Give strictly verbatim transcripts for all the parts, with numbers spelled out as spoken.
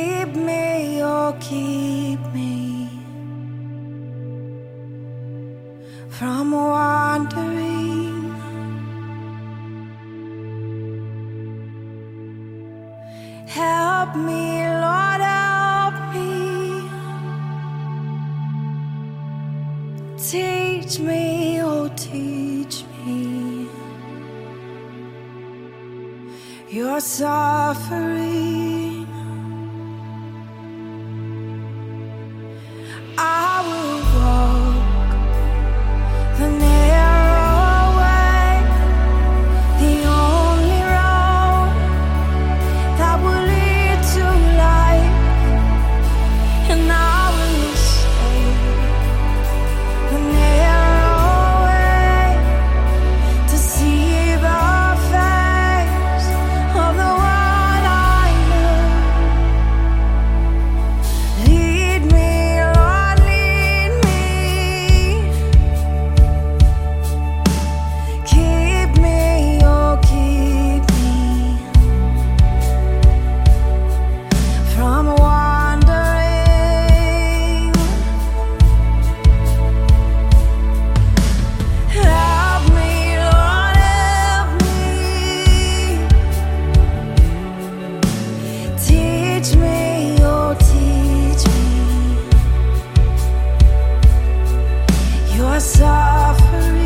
Keep me, oh keep me from wandering. Help me, Lord, help me. Teach me, oh teach me your suffering. I will walk the narrow way, the only road that will lead to life, and I will stay the narrow way to see the face of the one I love. Lead me, Lord, lead me. Keep me, oh keep me from wandering. Help me, Lord, help me. Teach me, oh teach me your suffering.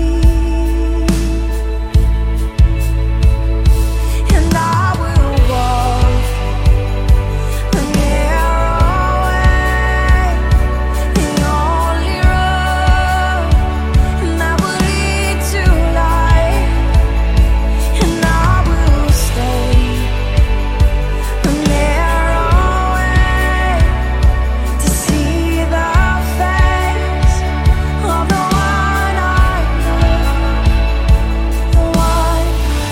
And I will walk the narrow way, the only road that will lead to life, and I will stay the narrow way to see the face of the one I love, the one I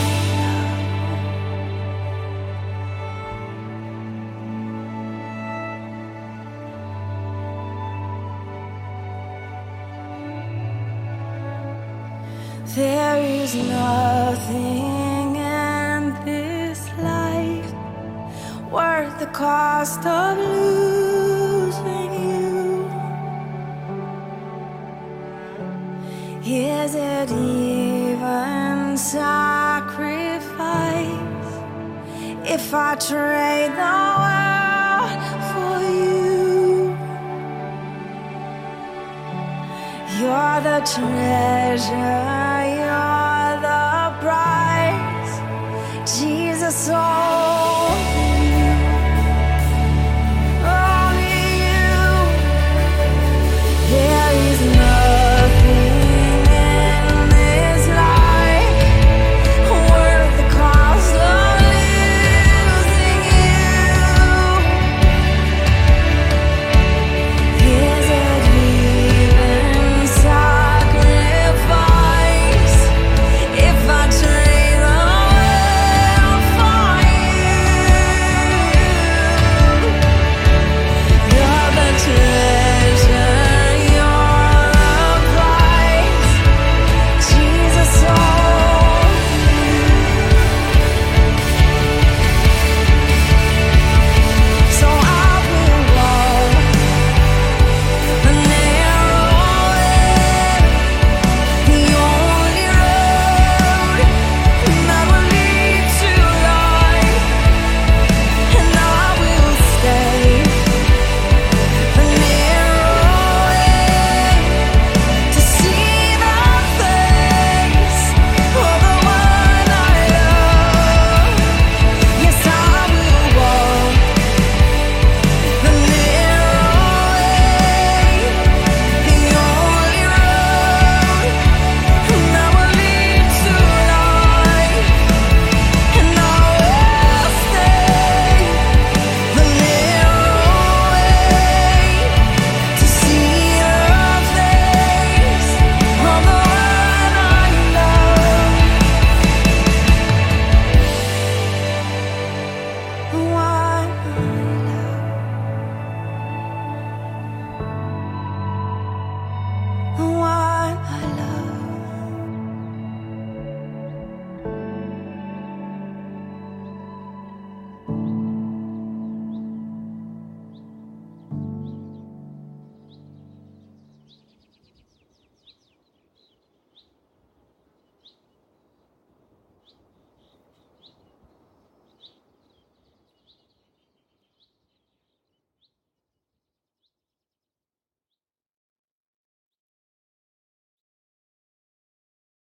love. There is nothing in this life worth the cost of losing you. Is it even sacrifice if I trade the world for you? You're the treasure, you're the prize, Jesus. Oh,